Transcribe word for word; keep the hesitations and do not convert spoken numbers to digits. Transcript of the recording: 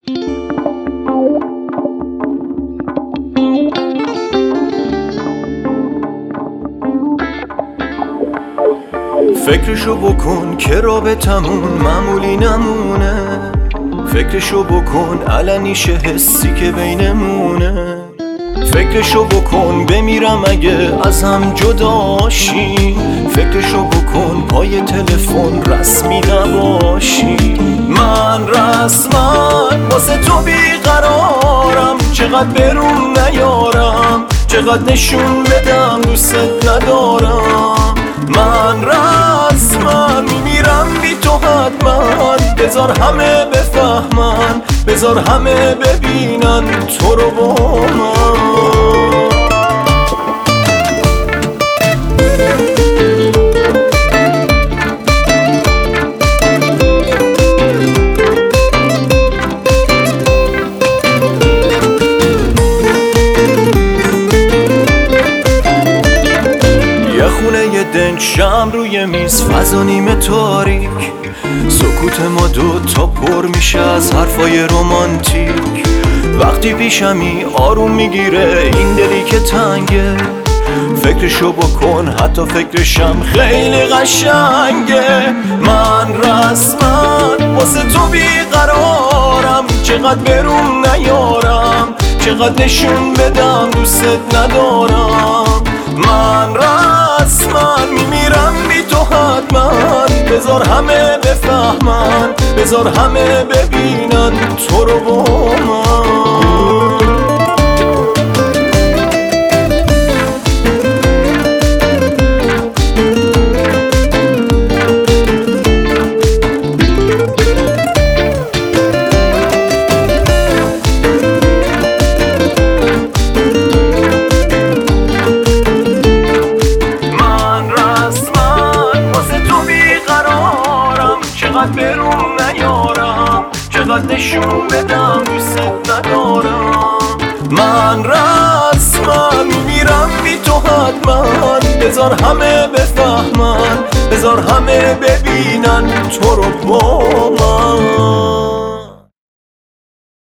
فکرشو بکن که رابطمون معمولی نمونه، فکرشو بکن علنیشه حسی که بینمونه، فکرشو بکن بمیرم اگه ازم جداشی، فکرشو بکن پای تلفن رسمی نباشی. من رسمن واسه تو بیقرارم، چقدر برون نیارم، چقدر نشون بدم دوست ندارم. من رسمن میمیرم بی تو حتما، بذار همه بفهمن، بذار همه ببینن تو رو با من. خونه دنج شم روی میز، فضا نیمه تاریک، سکوت ما دو تا پر میشه از حرفای رومانتیک. وقتی پیشمی آروم میگیره این دلی که تنگه، فکرشو بکن حتی فکرشم خیلی قشنگه. من رسمن واسه تو بیقرارم، چقدر برون نیارم، چقدر نشون بدم دوست ندارم. من رسمن میمیرم بی تو حتما، بذار همه بفهمن، بذار همه ببینن تو رو با من. چقدر برون نیارم، چقدر نشون بدم دوست ندارم. من رسمن میمیرم بی تو حتما، بذار همه بفهمن، بذار همه ببینن تو رو با من.